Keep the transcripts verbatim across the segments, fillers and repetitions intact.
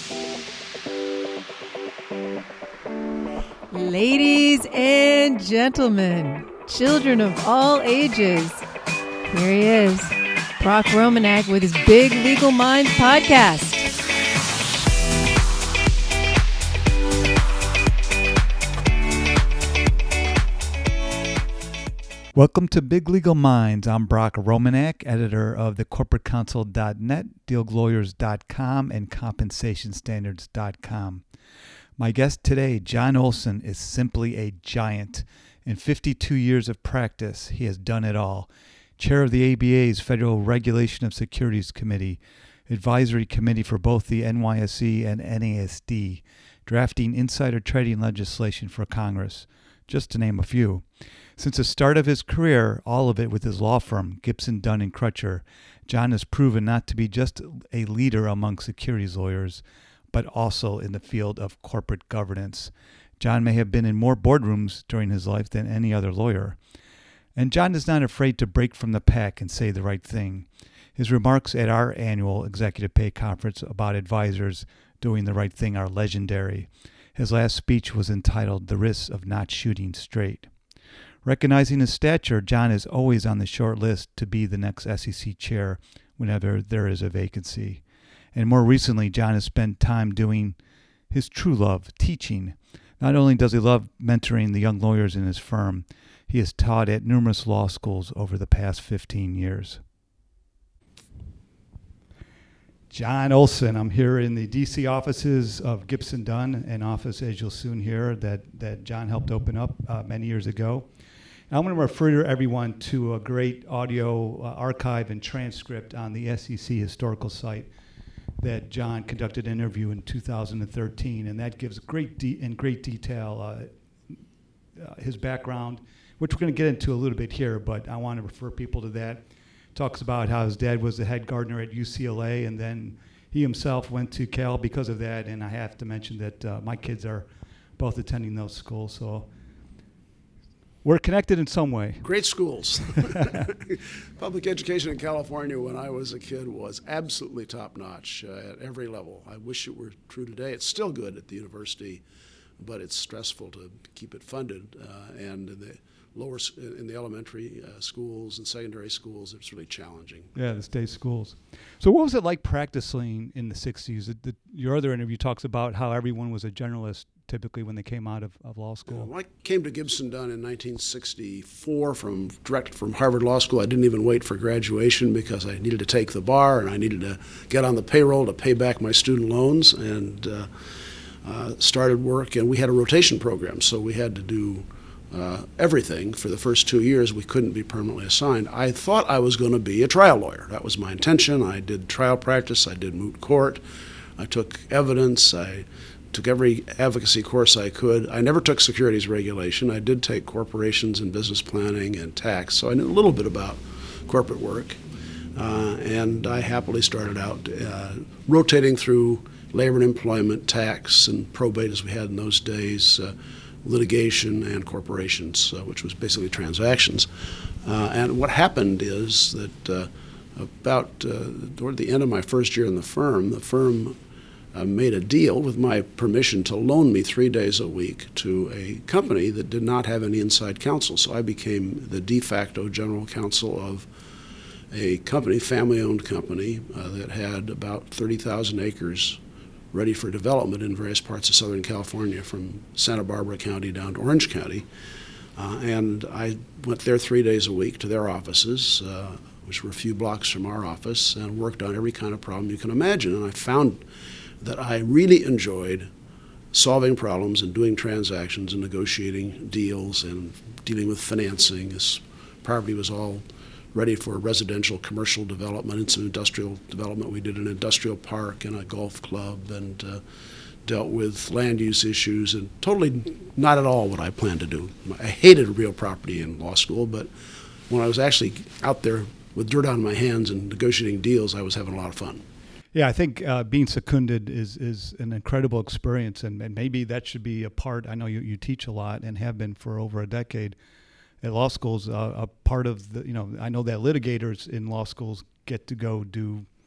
Ladies and gentlemen, children of all ages, here he is, Brock Romanek with his Big Legal Minds podcast. Welcome to Big Legal Minds. I'm Brock Romanek, editor of the corporate counsel dot net, deal lawyers dot com, and compensation standards dot com. My guest today, John Olson, is simply a giant. In fifty-two years of practice, he has done it all. Chair of the A B A's Federal Regulation of Securities Committee, advisory committee for both the N Y S E and N A S D, drafting insider trading legislation for Congress, just to name a few. Since the start of his career, all of it with his law firm, Gibson, Dunn and Crutcher, John has proven not to be just a leader among securities lawyers, but also in the field of corporate governance. John may have been in more boardrooms during his life than any other lawyer. And John is not afraid to break from the pack and say the right thing. His remarks at our annual Executive Pay Conference about advisors doing the right thing are legendary. His last speech was entitled "The Risks of Not Shooting Straight." Recognizing his stature, John is always on the short list to be the next S E C chair whenever there is a vacancy. And more recently, John has spent time doing his true love, teaching. Not only does he love mentoring the young lawyers in his firm, he has taught at numerous law schools over the past fifteen years. John Olson, I'm here in the D C offices of Gibson Dunn, an office, as you'll soon hear, that, that John helped open up uh, many years ago. And I'm going to refer everyone to a great audio uh, archive and transcript on the S E C historical site that John conducted an interview in two thousand thirteen, and that gives great de- in great detail uh, uh, his background, which we're going to get into a little bit here, but I want to refer people to that. Talks about how his dad was the head gardener at U C L A, and then he himself went to Cal because of that, and I have to mention that uh, my kids are both attending those schools, so we're connected in some way. Great schools. Public education in California when I was a kid was absolutely top-notch uh, at every level. I wish it were true today. It's still good at the university, but it's stressful to keep it funded. Uh, and in the lower, in the elementary uh, schools and secondary schools, it's really challenging. Yeah, the state schools. So what was it like practicing in the sixties? The, the, your other interview talks about how everyone was a generalist typically when they came out of, of law school. When I came to Gibson Dunn in nineteen sixty-four from direct from Harvard Law School, I didn't even wait for graduation because I needed to take the bar and I needed to get on the payroll to pay back my student loans, and uh, uh, started work. And we had a rotation program, so we had to do uh, everything for the first two years. We couldn't be permanently assigned. I thought I was going to be a trial lawyer. That was my intention. I did trial practice. I did moot court. I took evidence. I took every advocacy course I could. I never took securities regulation. I did take corporations and business planning and tax, so I knew a little bit about corporate work. Uh, and I happily started out uh, rotating through labor and employment, tax, and probate, as we had in those days, uh, litigation, and corporations, uh, which was basically transactions. Uh, and what happened is that uh, about uh, toward the end of my first year in the firm, the firm Uh, made a deal with my permission to loan me three days a week to a company that did not have any inside counsel. So I became the de facto general counsel of a company, family-owned company, uh, that had about thirty thousand acres ready for development in various parts of Southern California, from Santa Barbara County down to Orange County. Uh, and I went there three days a week to their offices, uh, which were a few blocks from our office, and worked on every kind of problem you can imagine. And I found that I really enjoyed solving problems and doing transactions and negotiating deals and dealing with financing. This property was all ready for residential, commercial development and some industrial development. We did an industrial park and a golf club, and uh, dealt with land use issues, and totally not at all what I planned to do. I hated real property in law school, but when I was actually out there with dirt on my hands and negotiating deals, I was having a lot of fun. Yeah, I think uh, being seconded is is an incredible experience, and, and maybe that should be a part. I know you, you teach a lot and have been for over a decade at law schools. Uh, a part of the, you know, I know that litigators in law schools get to go do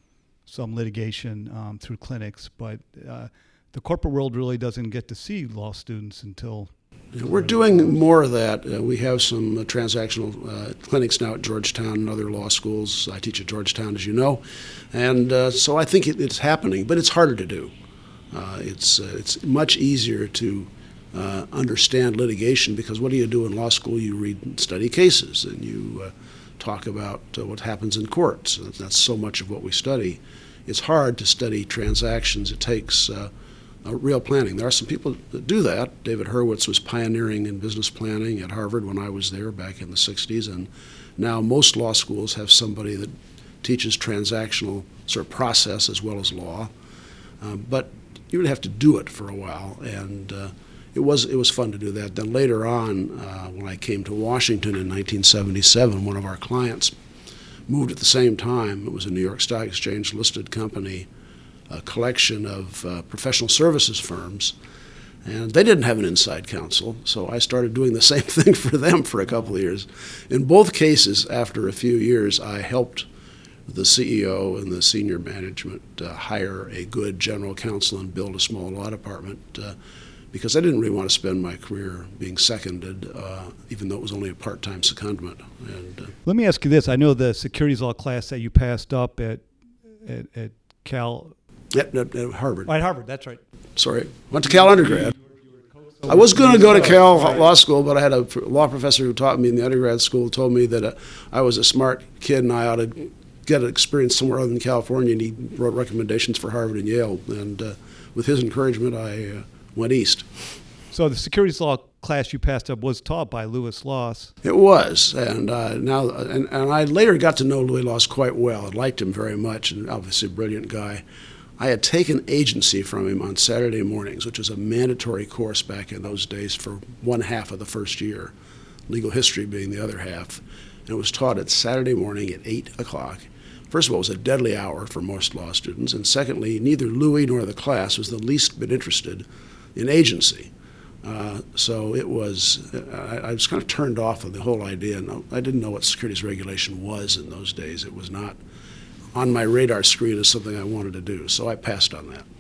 some litigation um, through clinics, but uh, the corporate world really doesn't get to see law students until... We're doing more of that. Uh, we have some uh, transactional uh, clinics now at Georgetown and other law schools. I teach at Georgetown, as you know, and uh, so I think it, it's happening, but it's harder to do. Uh, it's uh, it's much easier to uh, understand litigation because what do you do in law school? You read and study cases, and you uh, talk about uh, what happens in courts. That's so much of what we study. It's hard to study transactions. It takes uh, Uh, real planning. There are some people that do that. David Hurwitz was pioneering in business planning at Harvard when I was there back in the sixties, and now most law schools have somebody that teaches transactional sort of process as well as law. Um, but you would have to do it for a while, and uh, it was it was fun to do that. Then later on, uh, when I came to Washington in nineteen seventy-seven, one of our clients moved at the same time. It was a New York Stock Exchange listed company, a collection of uh, professional services firms, and they didn't have an inside counsel, so I started doing the same thing for them for a couple of years. In both cases, after a few years, I helped the C E O and the senior management uh, hire a good general counsel and build a small law department uh, because I didn't really want to spend my career being seconded, uh, even though it was only a part-time secondment. And, uh, Let me ask you this. I know the securities law class that you passed up at, at, at Cal... At, at, at Harvard. At Harvard, that's right. Sorry. Went to Cal undergrad. I was going to go to Cal Law School, but I had a law professor who taught me in the undergrad school told me that uh, I was a smart kid and I ought to get an experience somewhere other than California, and he wrote recommendations for Harvard and Yale. And uh, with his encouragement, I uh, went east. So the securities law class you passed up was taught by Louis Loss. It was, and uh, now and, and I later got to know Louis Loss quite well. I liked him very much, and obviously a brilliant guy. I had taken agency from him on Saturday mornings, which was a mandatory course back in those days for one half of the first year, legal history being the other half. And it was taught at Saturday morning at eight o'clock. First of all, it was a deadly hour for most law students, and secondly, neither Louis nor the class was the least bit interested in agency. Uh, so it was, I, I was kind of turned off of the whole idea. No, I didn't know what securities regulation was in those days. It was not on my radar screen as something I wanted to do, so I passed on that.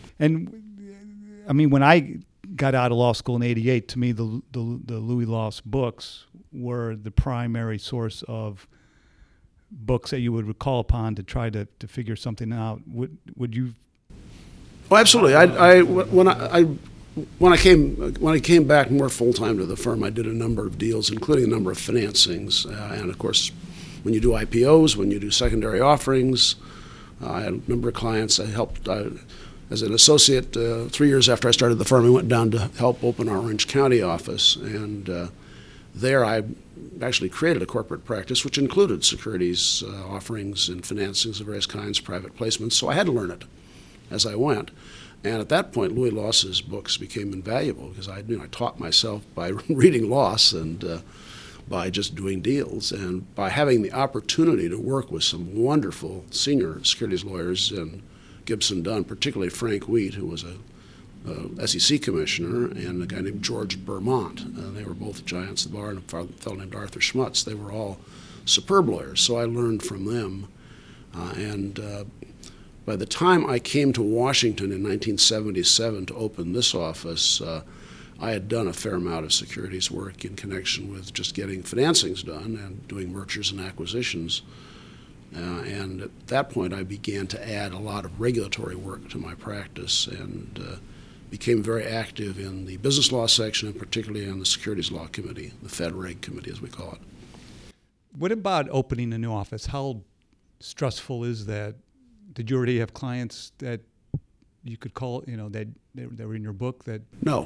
And I mean, when I got out of law school in eighty-eight, to me, the the, the Louis Loss books were the primary source of books that you would recall upon to try to, to figure something out. Would would you? Oh, absolutely. I, I when I, I when I came when I came back more full time to the firm, I did a number of deals, including a number of financings, uh, and of course, when you do I P Os, when you do secondary offerings, uh, I had a number of clients. I helped uh, as an associate uh, three years after I started the firm. I went down to help open our Orange County office, and uh, there I actually created a corporate practice which included securities uh, offerings and financings of various kinds, private placements. So I had to learn it as I went. And at that point, Louis Loss's books became invaluable because I, you know, I taught myself by reading Loss and uh, by just doing deals, and by having the opportunity to work with some wonderful senior securities lawyers in Gibson Dunn, particularly Frank Wheat, who was a uh, S E C commissioner, and a guy named George Bermont. Uh, they were both giants at the bar, and a fellow named Arthur Schmutz. They were all superb lawyers, so I learned from them. Uh, and uh, by the time I came to Washington in nineteen seventy-seven to open this office, uh, I had done a fair amount of securities work in connection with just getting financings done and doing mergers and acquisitions. Uh, and at that point, I began to add a lot of regulatory work to my practice and uh, became very active in the business law section, and particularly on the securities law committee, the Fed Reg committee, as we call it. What about opening a new office? How stressful is that? Did you already have clients that you could call, you know, that they were in your book? That No.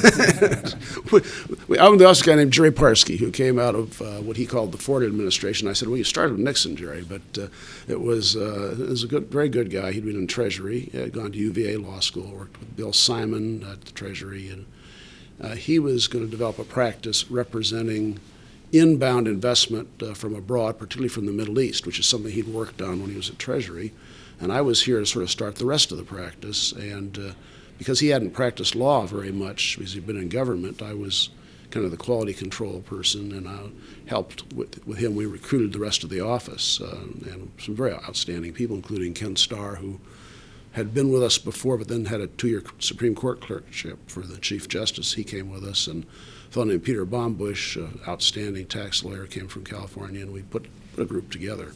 I'm the also guy named Jerry Parsky, who came out of uh, what he called the Ford administration. I said, well, you started with Nixon, Jerry, but uh, it was uh, it was a good, very good guy. He'd been in Treasury, he had gone to U V A Law School, worked with Bill Simon at the Treasury, and uh, he was going to develop a practice representing inbound investment uh, from abroad, particularly from the Middle East, which is something he'd worked on when he was at Treasury. And I was here to sort of start the rest of the practice. And uh, because he hadn't practiced law very much, because he'd been in government, I was kind of the quality control person, and I helped with, with him. We recruited the rest of the office, uh, and some very outstanding people, including Ken Starr, who had been with us before, but then had a two-year Supreme Court clerkship for the Chief Justice. He came with us, and a fellow named Peter Baumbusch, an outstanding tax lawyer, came from California, and we put, put a group together.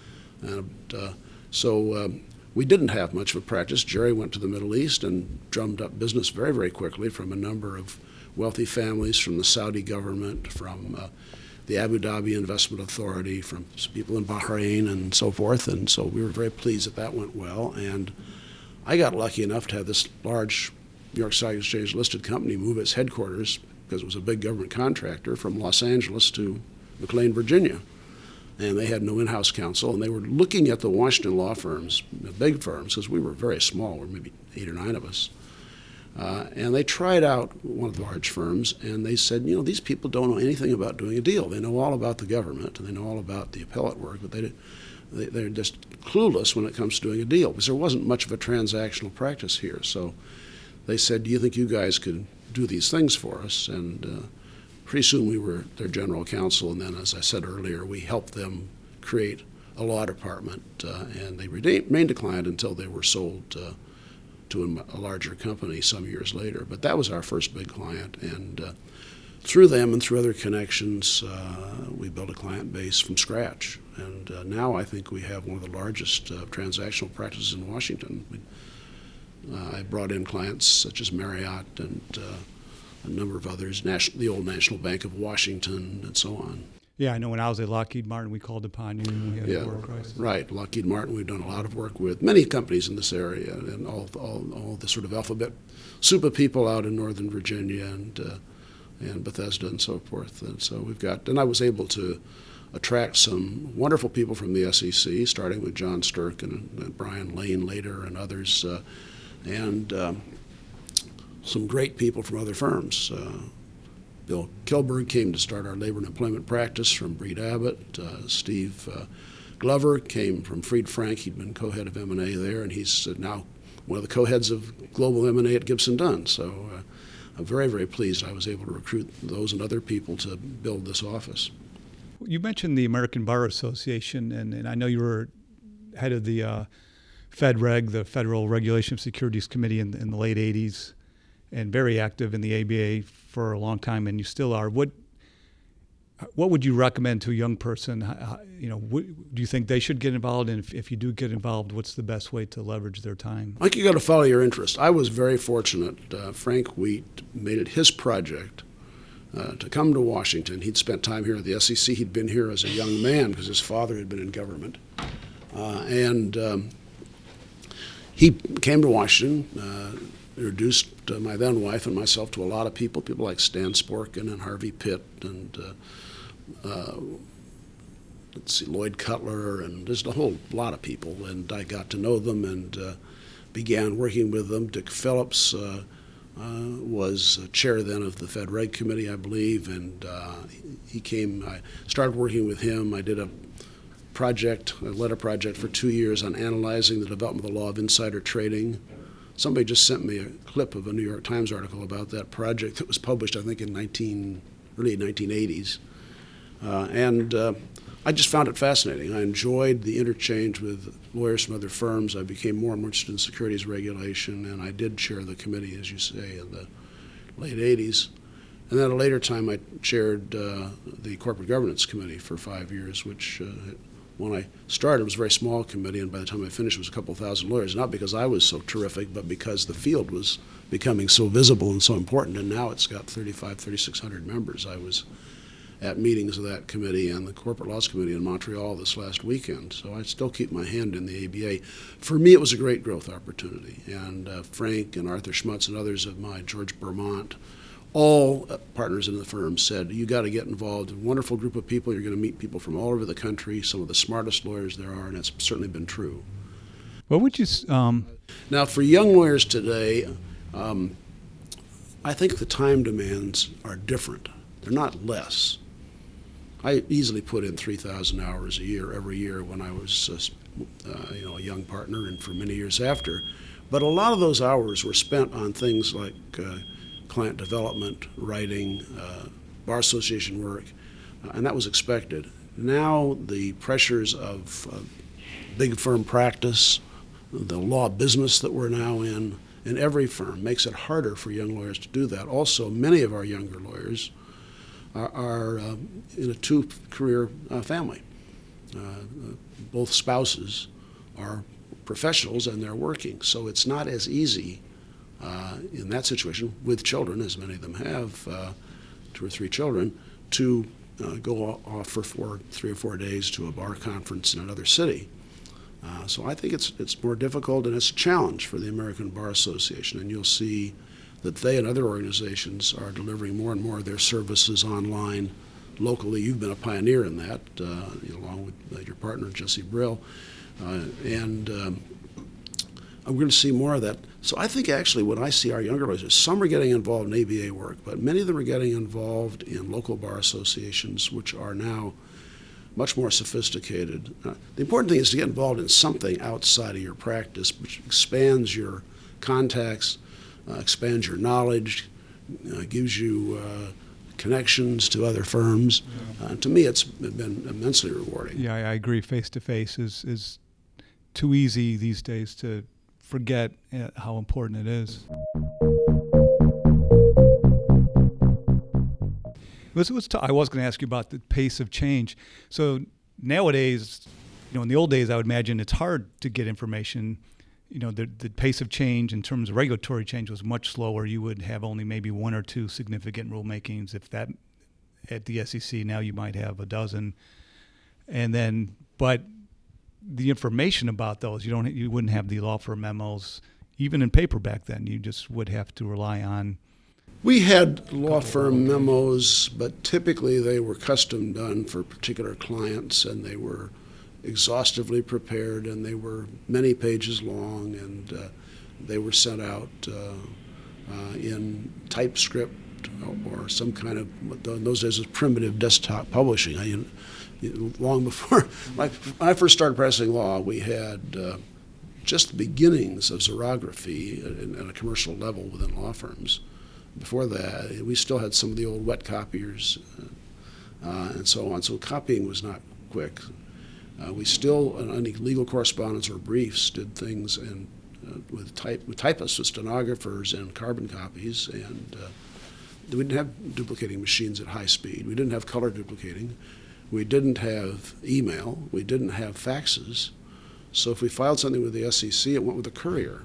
And uh, so um, we didn't have much of a practice. Jerry went to the Middle East and drummed up business very, very quickly from a number of wealthy families, from the Saudi government, from uh, the Abu Dhabi Investment Authority, from people in Bahrain and so forth. And so we were very pleased that that went well. And I got lucky enough to have this large New York Stock Exchange listed company move its headquarters, because it was a big government contractor, from Los Angeles to McLean, Virginia. And they had no in-house counsel, and they were looking at the Washington law firms, the big firms, because we were very small, we were maybe eight or nine of us. Uh, and they tried out one of the large firms, and they said, you know, these people don't know anything about doing a deal. They know all about the government, and they know all about the appellate work, but they, they, they're just clueless when it comes to doing a deal, because there wasn't much of a transactional practice here. So they said, do you think you guys could do these things for us? And uh, pretty soon we were their general counsel, and then, as I said earlier, we helped them create a law department, uh, and they remained a client until they were sold uh, to a, a larger company some years later. But that was our first big client, and uh, through them and through other connections, uh, we built a client base from scratch. And uh, now I think we have one of the largest uh, transactional practices in Washington. We, uh, I brought in clients such as Marriott and uh, a number of others, National, the old National Bank of Washington, and so on. Yeah, I know when I was at Lockheed Martin, we called upon you and we had yeah, a work crisis. Right. Lockheed Martin, we've done a lot of work with many companies in this area, and all all, all the sort of alphabet soup of people out in Northern Virginia and uh, and Bethesda and so forth. And so we've got, and I was able to attract some wonderful people from the S E C, starting with John Stirk and, and Brian Lane later and others, uh, and um, some great people from other firms. Uh, Bill Kilberg came to start our labor and employment practice from Breed Abbott. Uh, Steve uh, Glover came from Fried Frank. He'd been co-head of M and A there, and he's uh, now one of the co-heads of global M and A at Gibson Dunn. So uh, I'm very, very pleased I was able to recruit those and other people to build this office. You mentioned the American Bar Association, and, and I know you were head of the uh, FedReg, the Federal Regulation of Securities Committee, in, in the late eighties, and very active in the A B A for a long time, and you still are. What what would you recommend to a young person? How, you know, what, do you think they should get involved? And if, if you do get involved, what's the best way to leverage their time? I think you got to follow your interest. I was very fortunate. Uh, Frank Wheat made it his project uh, to come to Washington. He'd spent time here at the S E C. He'd been here as a young man because his father had been in government, uh, and um, he came to Washington. Uh, introduced uh, my then wife and myself to a lot of people, people like Stan Sporkin and Harvey Pitt and uh, uh, let's see, Lloyd Cutler, and just a whole lot of people. And I got to know them and uh, began working with them. Dick Phillips uh, uh, was chair then of the Fed Reg Committee, I believe, and uh, he came, I started working with him. I did a project, I led a project for two years on analyzing the development of the law of insider trading. Somebody just sent me a clip of a New York Times article about that project that was published, I think, in nineteen, early nineteen eighties. Uh, and uh, I just found it fascinating. I enjoyed the interchange with lawyers from other firms. I became more and more interested in securities regulation, and I did chair the committee, as you say, in the late eighties. And then at a later time, I chaired uh, the Corporate Governance Committee for five years, which uh, when I started, it was a very small committee, and by the time I finished, it was a couple thousand lawyers, not because I was so terrific, but because the field was becoming so visible and so important, and now it's got thirty-five, thirty-six hundred members. I was at meetings of that committee and the Corporate Laws Committee in Montreal this last weekend, so I still keep my hand in the A B A. For me, it was a great growth opportunity, and uh, Frank and Arthur Schmutz and others of mine, George Bermont, all partners in the firm said, you got to get involved. A wonderful group of people. You're going to meet people from all over the country, some of the smartest lawyers there are, and that's certainly been true. What would you... Um... Now, for young lawyers today, um, I think the time demands are different. They're not less. I easily put in three thousand hours a year every year when I was uh, uh, you know, a young partner and for many years after. But a lot of those hours were spent on things like uh, client development, writing, uh, Bar Association work, uh, and that was expected. Now the pressures of uh, big firm practice, the law business that we're now in, in every firm makes it harder for young lawyers to do that. Also, many of our younger lawyers are, are uh, in a two-career uh, family. Uh, both spouses are professionals and they're working, so it's not as easy uh, in that situation with children, as many of them have, uh, two or three children, to uh, go off for four, three or four days to a bar conference in another city. Uh, so I think it's it's more difficult, and it's a challenge for the American Bar Association, and you'll see that they and other organizations are delivering more and more of their services online locally. You've been a pioneer in that, uh, along with uh, your partner, Jesse Brill, uh, and um, we're going to see more of that. So I think actually when I see our younger lawyers, some are getting involved in A B A work, but many of them are getting involved in local bar associations, which are now much more sophisticated. Uh, the important thing is to get involved in something outside of your practice, which expands your contacts, uh, expands your knowledge, uh, gives you uh, connections to other firms. Yeah. Uh, to me, it's been immensely rewarding. Yeah, I agree. Face-to-face is, is too easy these days to forget how important it is. Let's, let's talk, I was going to ask you about the pace of change. So nowadays, you know, in the old days, I would imagine it's hard to get information. You know, the, the pace of change in terms of regulatory change was much slower. You would have only maybe one or two significant rulemakings, if that, at the S E C. Now you might have a dozen. And then, but the information about those, you don't, you wouldn't have the law firm memos, even in paper back then. You just would have to rely on. We had law firm memos, but typically they were custom done for particular clients, and they were exhaustively prepared, and they were many pages long, and uh, they were sent out uh, uh, in typescript or some kind of, in those days, was primitive desktop publishing. I, you know, long before, when I first started practicing law, we had uh, just the beginnings of xerography at, at a commercial level within law firms. Before that, we still had some of the old wet copiers uh, uh, and so on. So copying was not quick. Uh, we still, in any legal correspondence or briefs, did things in, uh, with, type, with typists, with stenographers, and carbon copies. And uh, we didn't have duplicating machines at high speed. We didn't have color duplicating. We didn't have email. We didn't have faxes. So if we filed something with the S E C, it went with a courier.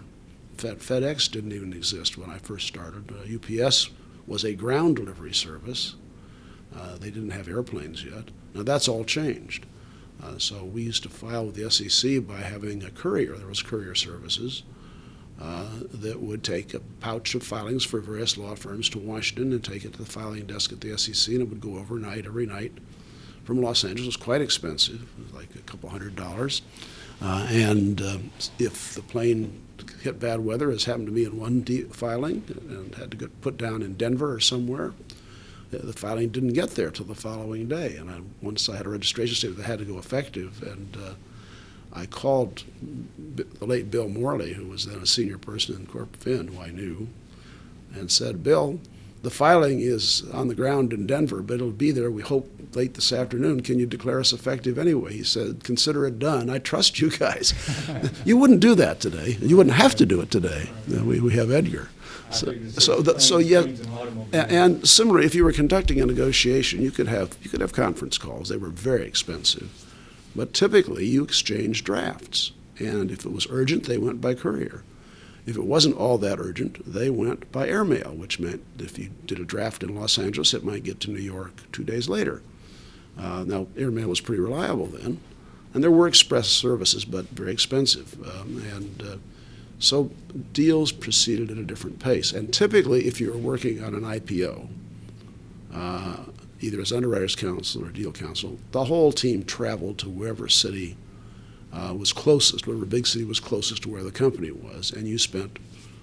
FedEx didn't even exist when I first started. Uh, U P S was a ground delivery service. Uh, they didn't have airplanes yet. Now that's all changed. Uh, so we used to file with the S E C by having a courier. There was courier services uh, that would take a pouch of filings for various law firms to Washington and take it to the filing desk at the S E C, and it would go overnight every night from Los Angeles. It was quite expensive, it was like a couple hundred dollars. Uh, and uh, if the plane hit bad weather, as happened to me in one de- filing, and had to get put down in Denver or somewhere, the filing didn't get there till the following day. And I, once I had a registration statement that had to go effective, and uh, I called B- the late Bill Morley, who was then a senior person in Corp Fin, who I knew, and said, "Bill, the filing is on the ground in Denver, but it'll be there, we hope, late this afternoon. Can you declare us effective anyway?" He said, "Consider it done. I trust you guys." You wouldn't do that today. You wouldn't have to do it today. We, we have Edgar. So, so, the, so yeah, and, and similarly, if you were conducting a negotiation, you could have you could have conference calls. They were very expensive, but typically you exchanged drafts, and if it was urgent, they went by courier. If it wasn't all that urgent, they went by airmail, which meant if you did a draft in Los Angeles, it might get to New York two days later. Uh, now, airmail was pretty reliable then, and there were express services, but very expensive. Um, and uh, so deals proceeded at a different pace. And typically, if you were working on an I P O, uh, either as underwriters counsel or deal counsel, the whole team traveled to wherever city uh, was closest, whatever big city was closest to where the company was, and you spent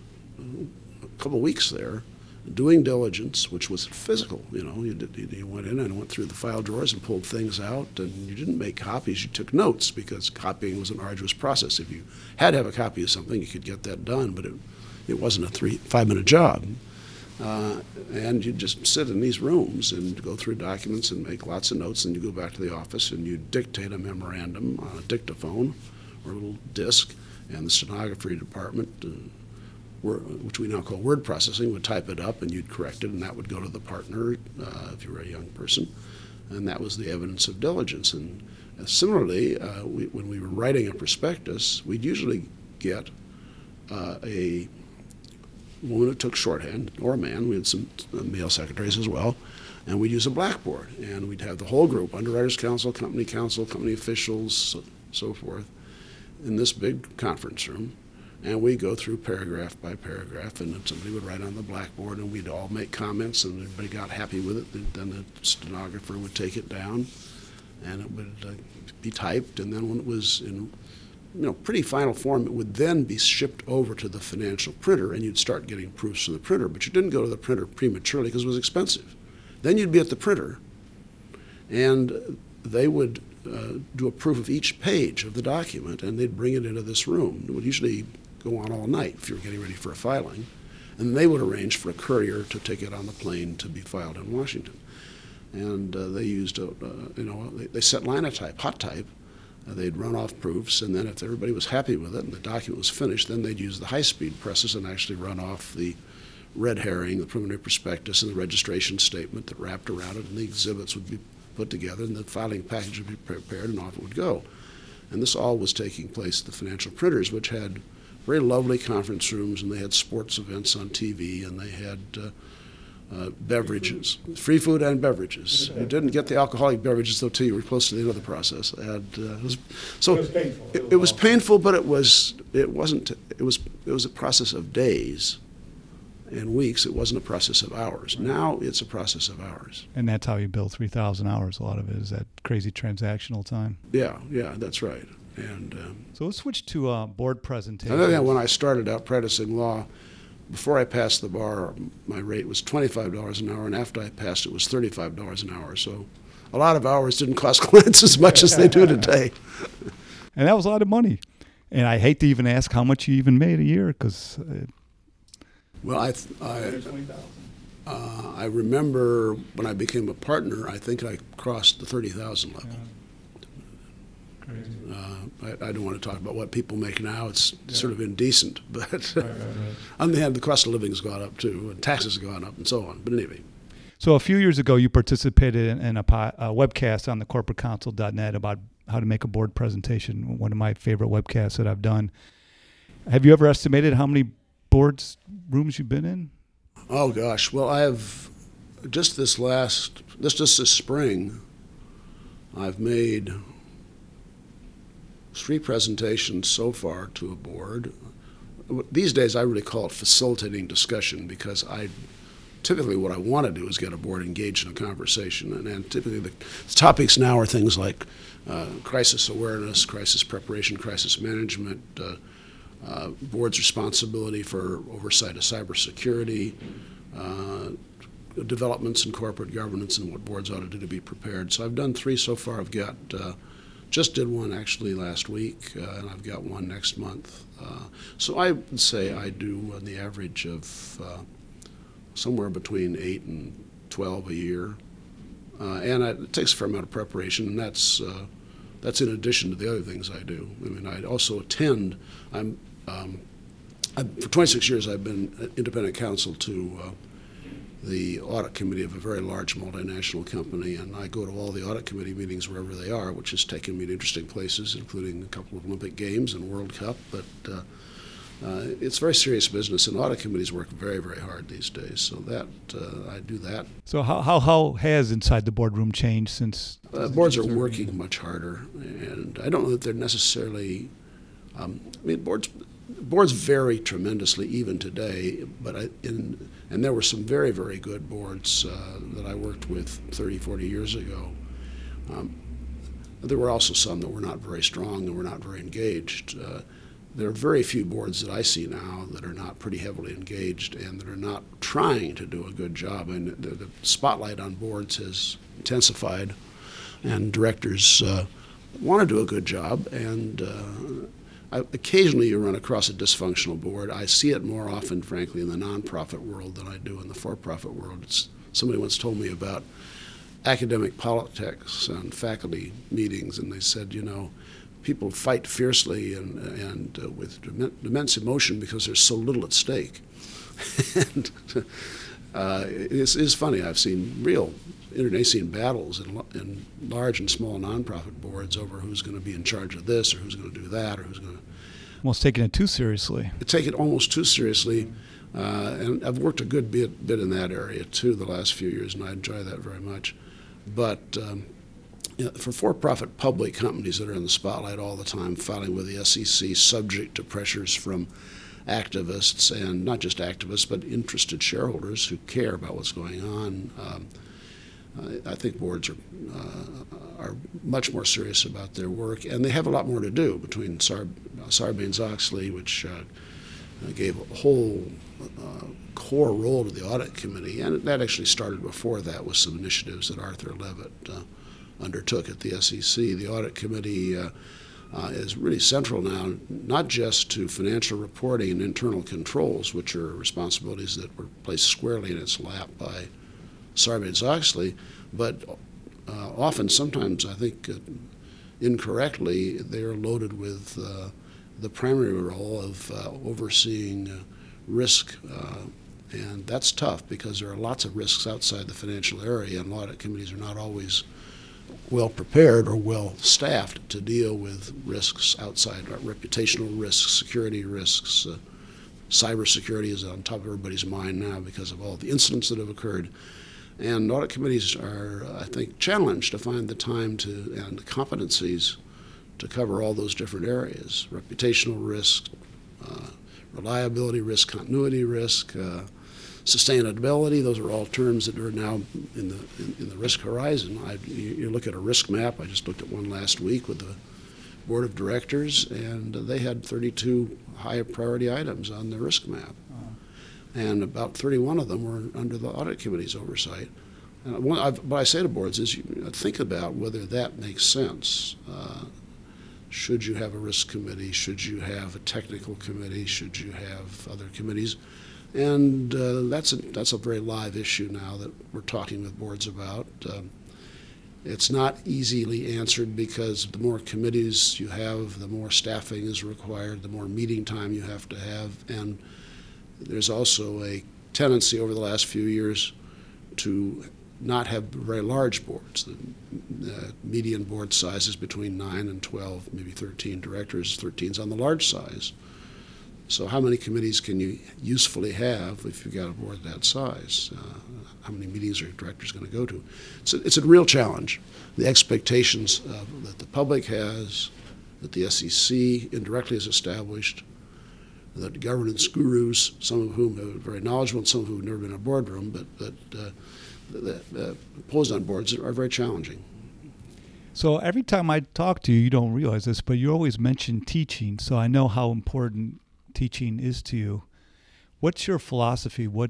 a couple weeks there doing diligence, which was physical. You know, you, did, you went in and went through the file drawers and pulled things out, and you didn't make copies, you took notes, because copying was an arduous process. If you had to have a copy of something, you could get that done, but it, it wasn't a three, five-minute job. Uh, and you'd just sit in these rooms and go through documents and make lots of notes, and you go back to the office and you dictate a memorandum on a dictaphone or a little disc, and the stenography department, uh, were, which we now call word processing, would type it up and you'd correct it, and that would go to the partner uh, if you were a young person, and that was the evidence of diligence. And uh, similarly, uh, we, when we were writing a prospectus, we'd usually get uh, a woman who took shorthand, or a man. We had some uh, male secretaries as well, and we'd use a blackboard, and we'd have the whole group, underwriters council, company counsel, company officials, so, so forth, in this big conference room, and we'd go through paragraph by paragraph, and then somebody would write on the blackboard, and we'd all make comments, and everybody got happy with it. Then the stenographer would take it down, and it would uh, be typed, and then when it was in you know, pretty final form, it would then be shipped over to the financial printer, and you'd start getting proofs from the printer. But you didn't go to the printer prematurely because it was expensive. Then you'd be at the printer, and they would uh, do a proof of each page of the document, and they'd bring it into this room. It would usually go on all night if you were getting ready for a filing. And they would arrange for a courier to take it on the plane to be filed in Washington. And uh, they used, a, uh, you know, they, they set linotype, hot type. Uh, they'd run off proofs, and then if everybody was happy with it and the document was finished, then they'd use the high-speed presses and actually run off the red herring, the preliminary prospectus, and the registration statement that wrapped around it, and the exhibits would be put together, and the filing package would be prepared, and off it would go. And this all was taking place at the financial printers, which had very lovely conference rooms, and they had sports events on T V, and they had uh, Uh, beverages, free food and beverages. You didn't get the alcoholic beverages though till you were close to the end of the process. And uh, it was, so it was painful. It, it was painful, but it was it wasn't. It was it was a process of days and weeks. It wasn't a process of hours. Now it's a process of hours. And that's how you bill three thousand hours. A lot of it is that crazy transactional time. Yeah, yeah, that's right. And um, so let's switch to uh, board presentation. Other than when I started out practicing law, before I passed the bar, my rate was twenty-five dollars an hour, and after I passed, it was thirty-five dollars an hour. So a lot of hours didn't cost clients as much as they do today. And that was a lot of money. And I hate to even ask how much you even made a year, because... Uh, well, I, I, uh, I remember when I became a partner, I think I crossed the thirty thousand level. Yeah. Uh, I, I don't want to talk about what people make now. It's yeah. sort of indecent. But right, right, right. on the other hand, the cost of living has gone up too, and taxes have gone up, and so on. But anyway. So a few years ago, you participated in, in a, po- a webcast on the corporate council dot net about how to make a board presentation, one of my favorite webcasts that I've done. Have you ever estimated how many boards rooms you've been in? Oh, gosh. Well, I have just this last, this just this spring, I've made three presentations so far to a board. These days I really call it facilitating discussion, because I typically what I want to do is get a board engaged in a conversation, and, and typically the topics now are things like uh, crisis awareness, crisis preparation, crisis management, uh, uh, board's responsibility for oversight of cybersecurity, uh, developments in corporate governance, and what boards ought to do to be prepared. So I've done three so far. I've got uh, Just did one actually last week, uh, and I've got one next month. Uh, so I would say I do on the average of uh, somewhere between eight and twelve a year, uh, and I, it takes a fair amount of preparation, and that's uh, that's in addition to the other things I do. I mean, I also attend. I'm, um, I'm for twenty-six years I've been independent counsel to Uh, the audit committee of a very large multinational company, and I go to all the audit committee meetings wherever they are, which has taken me to interesting places, including a couple of Olympic Games and World Cup. But uh, uh, it's very serious business, and audit committees work very, very hard these days. So that uh, I do that. So how, how how has inside the boardroom changed since? Uh, boards are working much harder, and I don't know that they're necessarily. Um, I mean, boards. Boards vary tremendously even today, but I, in, and there were some very, very good boards uh, that I worked with thirty, forty years ago. Um, there were also some that were not very strong and were not very engaged. Uh, there are very few boards that I see now that are not pretty heavily engaged and that are not trying to do a good job. And the, the spotlight on boards has intensified, and directors uh, want to do a good job, and uh, I, occasionally you run across a dysfunctional board. I see it more often, frankly, in the nonprofit world than I do in the for-profit world. It's, somebody once told me about academic politics and faculty meetings, and they said, you know, people fight fiercely and, and uh, with immense emotion because there's so little at stake. and uh, it's, it's funny. I've seen real internecine battles in, in large and small nonprofit boards over who's going to be in charge of this or who's going to do that or who's going to. Almost taking it too seriously. Take it almost too seriously. Uh, and I've worked a good bit, bit in that area, too, the last few years, and I enjoy that very much. But um, you know, for for-profit public companies that are in the spotlight all the time, filing with the S E C, subject to pressures from activists, and not just activists, but interested shareholders who care about what's going on, um, I think boards are uh, are much more serious about their work, and they have a lot more to do between Sar- Sarbanes-Oxley, which uh, gave a whole uh, core role to the audit committee, and that actually started before that with some initiatives that Arthur Levitt uh, undertook at the S E C. The audit committee uh, uh, is really central now, not just to financial reporting and internal controls, which are responsibilities that were placed squarely in its lap by Sarbanes-Oxley, but uh, often, sometimes I think uh, incorrectly, they are loaded with uh, the primary role of uh, overseeing uh, risk, uh, and that's tough because there are lots of risks outside the financial area, and audit committees are not always well prepared or well staffed to deal with risks outside, uh, reputational risks, security risks. Uh, cybersecurity is on top of everybody's mind now because of all the incidents that have occurred. And audit committees are, I think, challenged to find the time to and the competencies to cover all those different areas: reputational risk, uh, reliability risk, continuity risk, uh, sustainability. Those are all terms that are now in the in, in the risk horizon. I, you, you look at a risk map. I just looked at one last week with the board of directors, and they had thirty-two high priority items on the risk map. And about thirty-one of them were under the audit committee's oversight. And what, I've, what I say to boards is, you know, think about whether that makes sense. Uh, should you have a risk committee? Should you have a technical committee? Should you have other committees? And uh, that's, a, that's a very live issue now that we're talking with boards about. Um, it's not easily answered because the more committees you have, the more staffing is required, the more meeting time you have to have, and there's also a tendency over the last few years to not have very large boards. The, the median board size is between nine and twelve, maybe thirteen directors. thirteen's on the large size. So how many committees can you usefully have if you've got a board that size? Uh, how many meetings are directors going to go to? It's a, it's a real challenge. The expectations uh, that the public has, that the S E C indirectly has established, that governance gurus, some of whom are very knowledgeable and some of whom have never been in a boardroom, but, but uh, that uh, posed on boards are very challenging. So every time I talk to you, you don't realize this, but you always mention teaching, so I know how important teaching is to you. What's your philosophy? What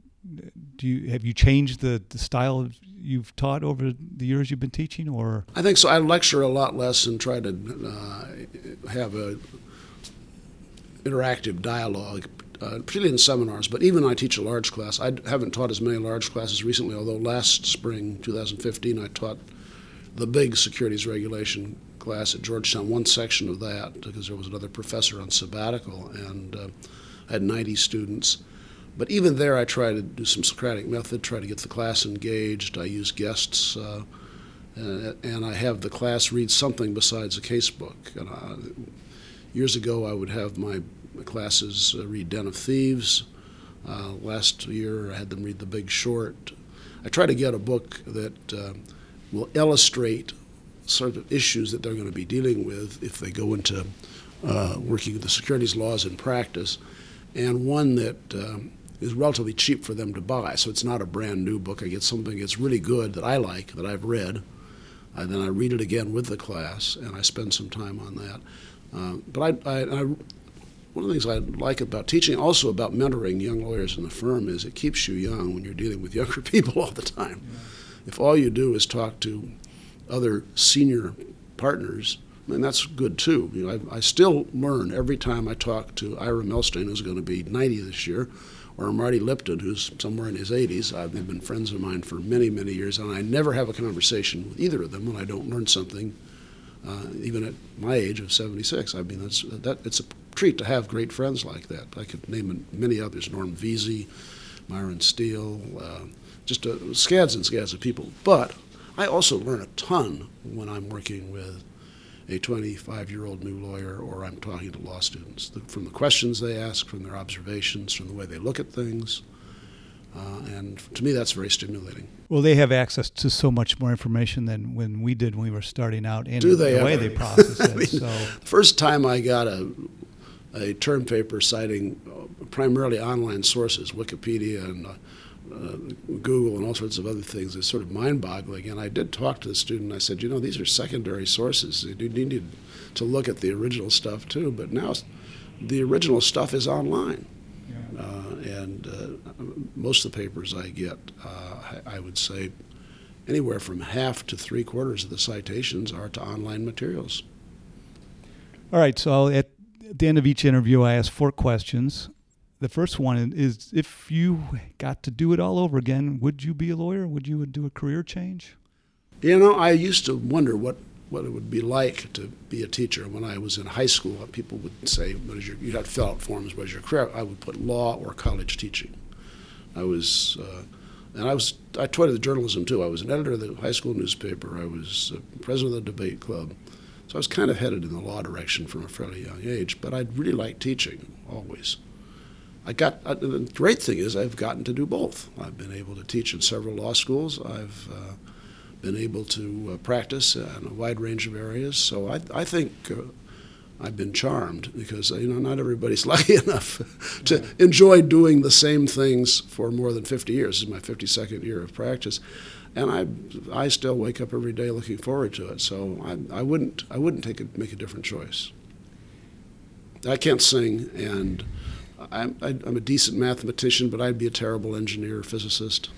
do you have you changed the, the style you've taught over the years you've been teaching, or? I think so. I lecture a lot less and try to uh, have a interactive dialogue, uh, particularly in seminars, but even I teach a large class. I haven't taught as many large classes recently, although last spring, two thousand fifteen, I taught the big securities regulation class at Georgetown, one section of that, because there was another professor on sabbatical, and uh, I had ninety students. But even there, I try to do some Socratic method, try to get the class engaged. I use guests, uh, and, and I have the class read something besides a casebook. And I, years ago, I would have my classes uh, read Den of Thieves. Uh, last year, I had them read The Big Short. I try to get a book that uh, will illustrate sort of issues that they're going to be dealing with if they go into uh, working with the securities laws in practice, and one that um, is relatively cheap for them to buy. So it's not a brand new book. I get something that's really good that I like, that I've read, and then I read it again with the class, and I spend some time on that. Uh, but I, I, I, one of the things I like about teaching, also about mentoring young lawyers in the firm, is it keeps you young when you're dealing with younger people all the time. Yeah. If all you do is talk to other senior partners and that's good too. You know, I, I still learn every time I talk to Ira Milstein, who's going to be ninety this year, or Marty Lipton, who's somewhere in his eighties. Uh, they've been friends of mine for many, many years, and I never have a conversation with either of them when I don't learn something, uh, even at my age of seventy-six. I mean, that's, that, it's a treat to have great friends like that. I could name many others, Norm Vesey, Myron Steele, uh, just uh, scads and scads of people. But I also learn a ton when I'm working with a twenty-five-year-old new lawyer, or I'm talking to law students, the, from the questions they ask, from their observations, from the way they look at things. Uh, and to me, that's very stimulating. Well, they have access to so much more information than when we did when we were starting out, and Do they the ever? way they process it. I mean, so. The first time I got a, a term paper citing uh, primarily online sources, Wikipedia and uh, Uh, Google and all sorts of other things, is sort of mind-boggling. And I did talk to the student. I said, you know, these are secondary sources. You need to look at the original stuff too. But now the original stuff is online. Yeah. Uh, and uh, most of the papers I get, uh, I, I would say anywhere from half to three quarters of the citations are to online materials. All right, so at the end of each interview, I ask four questions. The first one is, if you got to do it all over again, would you be a lawyer? Would you do a career change? You know, I used to wonder what, what it would be like to be a teacher. When I was in high school, people would say, what is your, you'd have to fill out forms, what is your career? I would put law or college teaching. I was, uh, and I was, I toyed with journalism too. I was an editor of the high school newspaper. I was uh, president of the debate club. So I was kind of headed in the law direction from a fairly young age, but I really liked teaching, always. I got, uh, the great thing is I've gotten to do both. I've been able to teach in several law schools. I've uh, been able to uh, practice in a wide range of areas. So I, I think uh, I've been charmed because, uh, you know, not everybody's lucky enough to enjoy doing the same things for more than fifty years. This is my fifty-second year of practice. And I, I still wake up every day looking forward to it. So I, I wouldn't, I wouldn't take a, make a different choice. I can't sing, and I'm, I'm a decent mathematician, but I'd be a terrible engineer or physicist.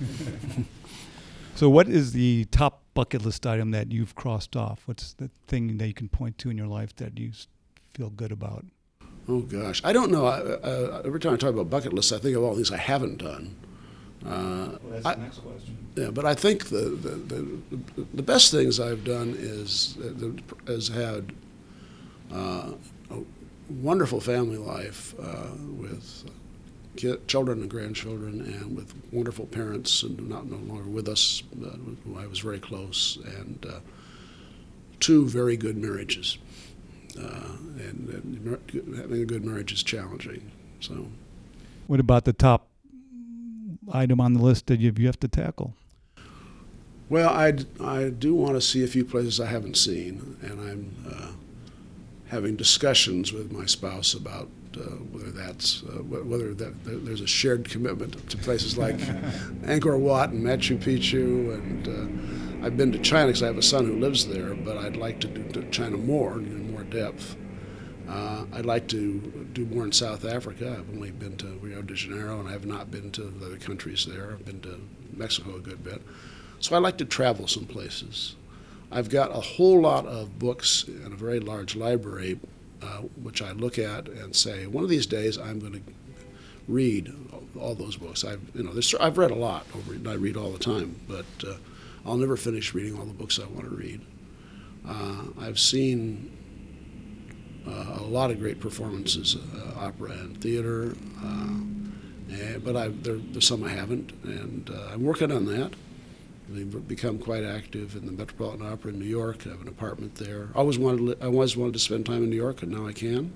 So what is the top bucket list item that you've crossed off? What's the thing that you can point to in your life that you feel good about? Oh, gosh. I don't know. I, uh, every time I talk about bucket lists, I think of all the things I haven't done. Uh, well, that's I, the next question. Yeah, but I think the, the, the, the best things I've done is, is had uh, a wonderful family life uh, with kid, children and grandchildren, and with wonderful parents, and not no longer with us, uh, who I was very close, and uh, two very good marriages. Uh, and, and having a good marriage is challenging. So, what about the top item on the list that you, you have to tackle? Well, I, I do want to see a few places I haven't seen, and I'm uh, having discussions with my spouse about uh, whether that's uh, whether that there's a shared commitment to places like Angkor Wat and Machu Picchu, and uh, I've been to China because I have a son who lives there, but I'd like to do to China more in more depth. Uh, I'd like to do more in South Africa. I've only been to Rio de Janeiro, and I have not been to the other countries there. I've been to Mexico a good bit. So I like to travel some places. I've got a whole lot of books in a very large library, uh, which I look at and say, one of these days I'm going to read all those books. I've, you know, there's, I've read a lot, over, and I read all the time, but uh, I'll never finish reading all the books I want to read. Uh, I've seen uh, a lot of great performances, uh, opera and theater, uh, and, but I, there, there's some I haven't, and uh, I'm working on that. We've become quite active in the Metropolitan Opera in New York. I have an apartment there. I always wanted to, li- I always wanted to spend time in New York, and now I can.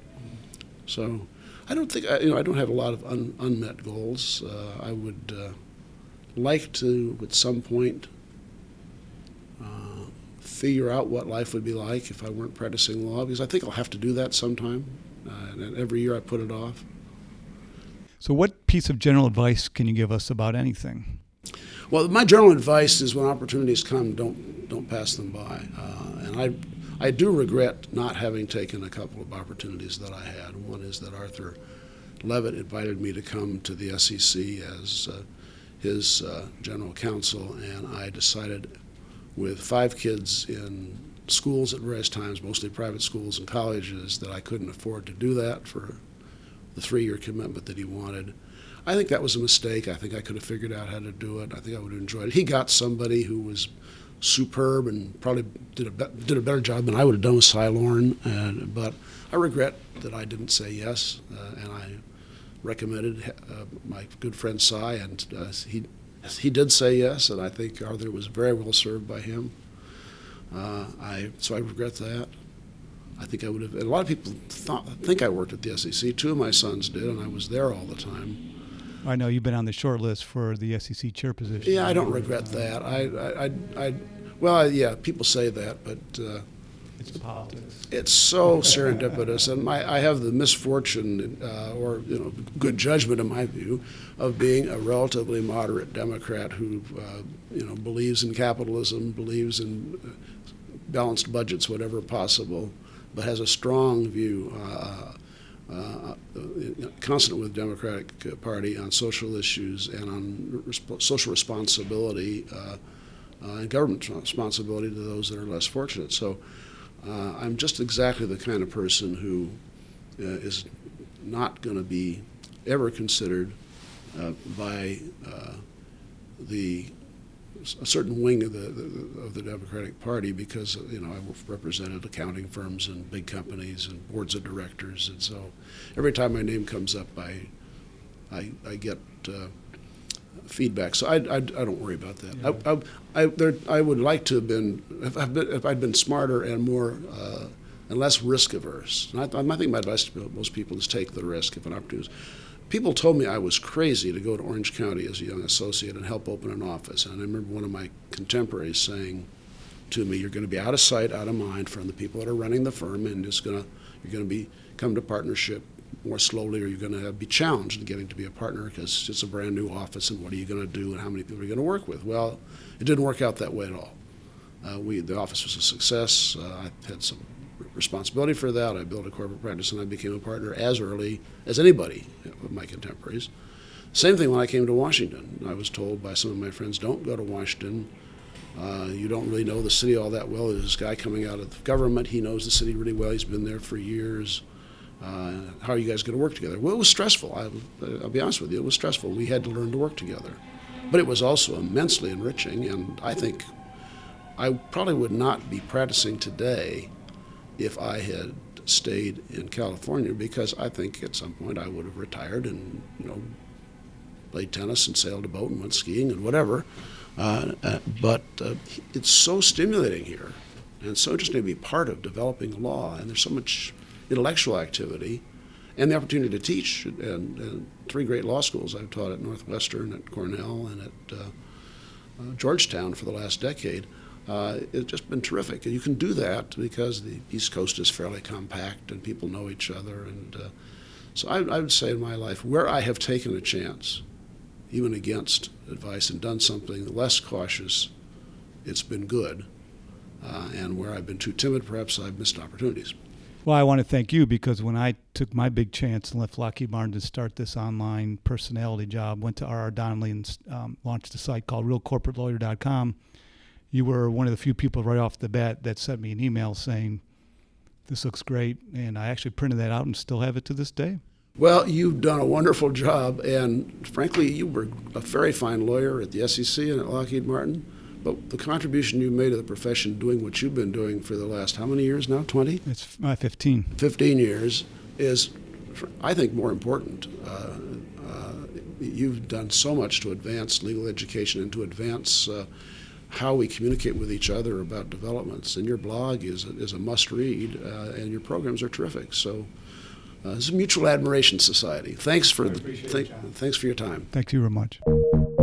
So I don't think I, you know I don't have a lot of un, unmet goals. Uh, I would uh, like to, at some point, uh, figure out what life would be like if I weren't practicing law, because I think I'll have to do that sometime. Uh, and every year I put it off. So what piece of general advice can you give us about anything? Well, my general advice is when opportunities come, don't don't pass them by. Uh, and I I do regret not having taken a couple of opportunities that I had. One is that Arthur Levitt invited me to come to the S E C as uh, his uh, general counsel, and I decided, with five kids in schools at various times, mostly private schools and colleges, that I couldn't afford to do that for the three-year commitment that he wanted. I think that was a mistake. I think I could have figured out how to do it. I think I would have enjoyed it. He got somebody who was superb and probably did a, be- did a better job than I would have done with Cy Lorne, and, but I regret that I didn't say yes, uh, and I recommended uh, my good friend Cy, and uh, he he did say yes, and I think Arthur was very well served by him. Uh, I so I regret that. I think I would have. And a lot of people thought, think I worked at the S E C. Two of my sons did, and I was there all the time. I know you've been on the short list for the S E C chair position. Yeah, I don't regret that. I, I, I, I well, I, yeah, people say that, but uh, it's politics. It's so serendipitous, and my, I have the misfortune, uh, or you know, good judgment in my view, of being a relatively moderate Democrat who, uh, you know, believes in capitalism, believes in balanced budgets, whatever possible, but has a strong view. Uh, Uh, constant with the Democratic Party on social issues and on resp- social responsibility uh, uh, and government responsibility to those that are less fortunate. So uh, I'm just exactly the kind of person who uh, is not going to be ever considered uh, by uh, the a certain wing of the, the of the Democratic Party, because you know I've represented accounting firms and big companies and boards of directors, and so every time my name comes up, I I, I get uh, feedback. So I, I, I don't worry about that. Yeah. I I, I, there, I would like to have been if I've been if I'd been smarter and more uh, and less risk averse. And I, I think my advice to most people is take the risk if an opportunity is. People told me I was crazy to go to Orange County as a young associate and help open an office. And I remember one of my contemporaries saying to me, "You're going to be out of sight, out of mind from the people that are running the firm, and it's going to you're going to be come to partnership more slowly, or you're going to have, be challenged in getting to be a partner because it's a brand new office, and what are you going to do, and how many people are you going to work with?" Well, it didn't work out that way at all. Uh, we the office was a success. Uh, I had some responsibility for that. I built a corporate practice, and I became a partner as early as anybody of my contemporaries. Same thing when I came to Washington. I was told by some of my friends, "Don't go to Washington. Uh, you don't really know the city all that well. There's this guy coming out of government. He knows the city really well. He's been there for years. Uh, how are you guys going to work together?" Well, it was stressful. I, I'll be honest with you. It was stressful. We had to learn to work together. But it was also immensely enriching, and I think I probably would not be practicing today if I had stayed in California, because I think at some point I would have retired and, you know, played tennis and sailed a boat and went skiing and whatever. Uh, uh, but uh, it's so stimulating here and so interesting to be part of developing law, and there's so much intellectual activity and the opportunity to teach. And, and three great law schools I've taught at Northwestern, at Cornell, and at uh, uh, Georgetown for the last decade. Uh, it's just been terrific. And you can do that because the East Coast is fairly compact and people know each other. And uh, so I, I would say in my life, where I have taken a chance, even against advice, and done something less cautious, it's been good. Uh, and where I've been too timid, perhaps I've missed opportunities. Well, I want to thank you, because when I took my big chance and left Lockheed Martin to start this online personality job, went to R R Donnelley and um, launched a site called real corporate lawyer dot com. You were one of the few people right off the bat that sent me an email saying, "This looks great," and I actually printed that out and still have it to this day. Well, you've done a wonderful job, and frankly, you were a very fine lawyer at the S E C and at Lockheed Martin, but the contribution you made to the profession doing what you've been doing for the last, how many years now, twenty? It's uh, fifteen. fifteen years is, I think, more important. Uh, uh, you've done so much to advance legal education and to advance uh, how we communicate with each other about developments. And your blog is a, is a must-read, uh, and your programs are terrific. So uh, this is a mutual admiration society. Thanks for the, th- thanks for your time. Thank you very much.